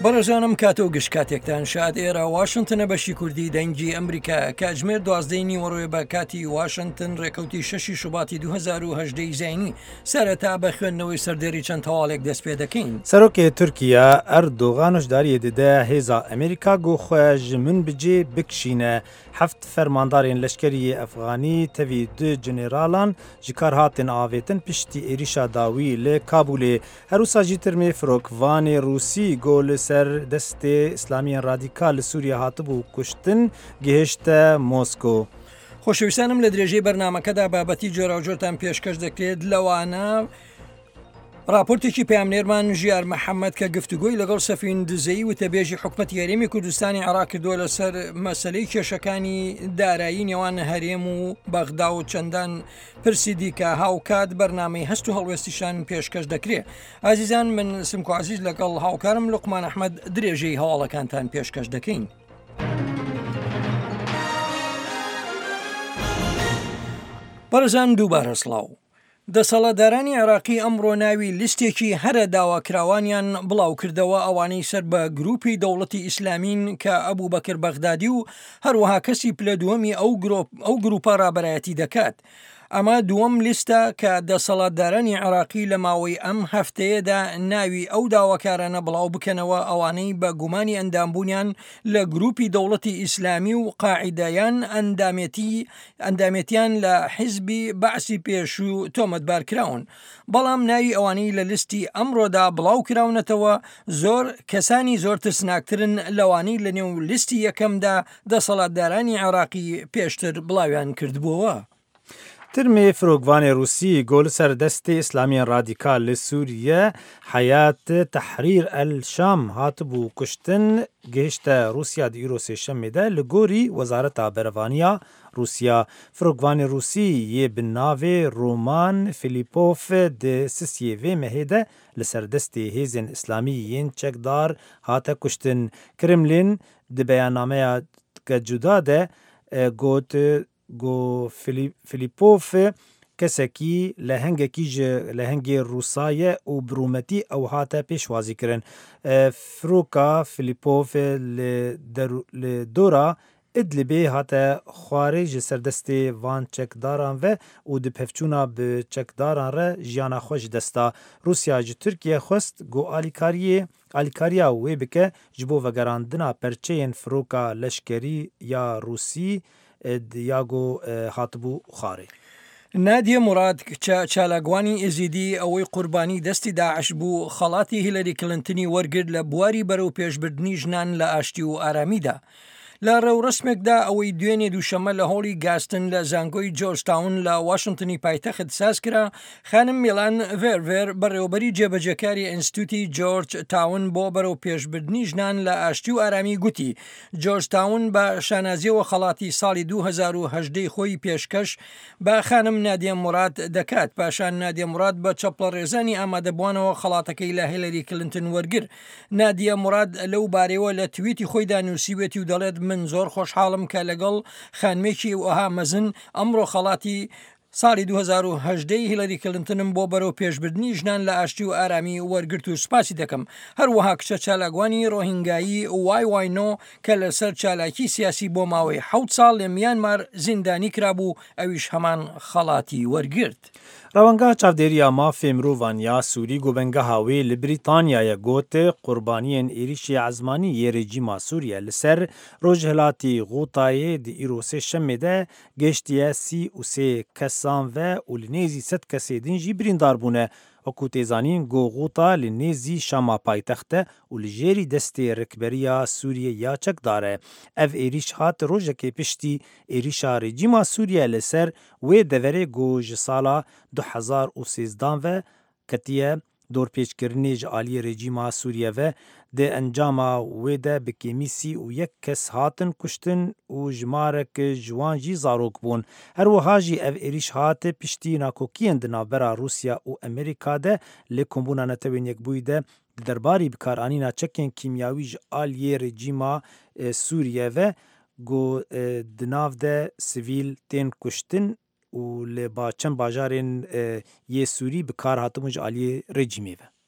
بەڕێزانم کاتە و گشت کاتێکتان شاد ئێرە واشنتنە بەشی کوردی دەنگی ئەمریکا کاتژمێر 12 وەڕۆی بە کاتی واشنتن ڕێکەوتی 6 شوباتی 2010 زینی سەرەتا بە خوێندنەوەی سەردێری چەند تەواڵێک دەست پێ دەکەین. سەرۆکێ تورکیا ئەردۆغانش داریە دەدە هێزا ئەمریکا گۆخۆش من بجێ بکشینە هەفت فەرماندارên لەشکری ئەفغانی تەوی دو جنێراڵان ji kar hatin avêtin piştî êrişa dawî li Kabûlê herûsa jî tirmê firokvanê Rûsî got li ser destê İslamiyên radîkal li Sûriye hatibû kuştin gihîşte Mosko. خۆشەویستانم لە درێژەی بەرنامەکەدا بابەتی جۆراوجۆرتان پێشکەش دەکرێت لەوانە راپۆرتێکی پامنێرمان ژیار محەممەد کە گفتوگۆی لەگەڵ سەفیندزەی وتەبێژی حکوومەت یاریمی کوردستانی عێراق کردووە لەسەر مەسلەی کێشەکانی دارایی نێوان هەرێم و بەغدا و چەندان پرسی دیکە هاوکات بەرنامەی هەست و هەڵوێستیشان پێشکەش دەکرێت. ئازیزان من سمکو عزیز لەگەڵ هاوکارم لوقمان ئەحمەد درێژەی هەواڵەکانتان پێشکەش دەکەین. بەرزان دووبارە سڵاو. دەسەڵاتدارانی عێراقی ئەمڕۆ ناوی لیستێکی هەرە داواکراوانیان بڵاو کردەوە ئەوانەی سەر بە گروپی دەوڵەتی ئیسلامین کە ئەبوو بەکر بەغدادی و هەروەها کەسی پلە دووەمی ئەو گروپە ڕابەرایەتی دەکات. ئەمە دووەم لیستە کە دەسەڵاتدارانی عێراقی لە ماوەی ئەم هەفتەیەدا ناوی ئەو داواکارانە بڵاو بکەنەوە ئەوانەی بە گومانی ئەندامبوونیان لە گروپی دەوڵەتی ئیسلامی و قاعیدایان ئەندامەتیان لە حیزبی بەعسی پێشوو تۆمەتبار کراون. بەڵام ناوی ئەوانەی لە لیستی ئەمڕۆدا بڵاو کراونەتەوە زۆر کەسانی زۆر ترسناکترن لەوانەی لە نێو لیستی یەکەمدا دەسەڵاتدارانی عێراقی پێشتر بڵاویان کردبووەوە. ترمê firokvanê Rûsî got li ser destê İslamiyên radîkal li Sûriye Hayat Tehrîr el-Şam hatibû kuştin gihîşte Rûsya di îro sêşemê de li gorî Wezareta Berevaniya Rûsya. Firokvanê Rûsî yê bi navê Roman Filipov di Sisiyê vê mehê de li ser destê hêzên İslamî yên çekdar hate kuştin. Kremlin di beyannameya cuda de got Filipov kesekî lehengekî ji lehengê Rûsaye û birûmetî ew hate pêşwazî kirin. Firoka Filipov li dora İdlibê hate xwarê ji serdestê van çekdaran ve û di pevçûna bi çekdaran re jiyana xwe ji desta. Rûsya ji Tirkiye xwest got alîkariya wê bike ji bo vegerandina perçeyên firoka leşkerî ya Rûsî دیاگۆ هاتبوو خوارێ. نادیە موراد چالاگوانی ئێزیدی ئەوەی قوربانی دەستی داعش بوو خەڵاتی هیلەری کلنتنی وەرگرت لە بواری بەرەو پێشبردنی ژنان لە ئاشتی و ئارامیدا. لە ڕێوڕسمێکدا ئەوەی دوێنێ دووشەمە لە هۆڵی گاستن لە زانگۆی جۆرجتاون لە واشنتنی پایتەخت ساز کرا خانم میلان ڤێرڤێر بەڕێوەبەری جێبەجەکاری ئینستیتوتی جۆرج تاون بۆ بەرەو پێشبردنی ژنان لە ئاشتی و ئارامی گوتی جۆرج تاون بە شانازیەوە خەڵاتی ساڵی 2010 خۆی پێشکەش بە خانم نادیە موراد دەکات. پاشان نادیە موراد بە چەپڵە ڕێزانی ئامادەبوانەوە خەڵاتەکەی لە هیلەری کلنتن وەرگر. نادیە موراد لەو بارەوە لە توییتی خۆیدا نووسیوێتی و دەڵێت من زۆر خۆشحاڵم کە لەگەڵ خانمێکی وەها مەزن ئەمڕۆ خەڵاتی ساڵی 2010 هیلەری کلنتنم بۆ بەرەو پێشبردنی ژنان لە ئاشتی و ئارامی وەرگرت و سوپاسی دەکەم. هەروەها کچە چالاگوانی ڕۆهینگایی وایوایۆ کە لەسەر چالاکی سیاسی بۆ ماوەی 7 ساڵ لە میانمار زیندانی کرابوو ئەویش هەمان خەڵاتی وەرگرت. ڕەوەنگا چاودێریya mafê mirovan ya Sûrî gobengeha wê li Brîtanyayê got qurbaniyên êrişê ezmanî yê rejîma Sûriye li ser rojhilatî Gotayê di îro sêşemê de gêştiye 33 kesan ve û li nêzî 100 kesê din jî birîndar bûne. Wekû têzanîn got Gota li nêzî Şama paytext e û li jêrî destê Rêkberiya Sûriye ya çekdar e. Ev êriş hat rojekê piştî êrişa rejîma Sûriye li ser wê deverê got ji sala 2013 ve ketiye dorpêçkirinê ji aliyê rejîma Sûriye ve di encama wê de bi kêmîsî û yek kes hatin kuştin û jimarek ji wan jî zarok bûn. Her wiha jî ev êriş hat piştî nakokiyên di navbera Rûsya û Amerîka de lê kombûna netewên yekbûyî de di derbarî bikaranîna çekên kîmyawî ji aliyê rejîma Sûriye ve got di nav de sivîl tên kuştin û li çend bajarên yê Sûrî bi kar hatibûn ji aliyê rejîmê ve.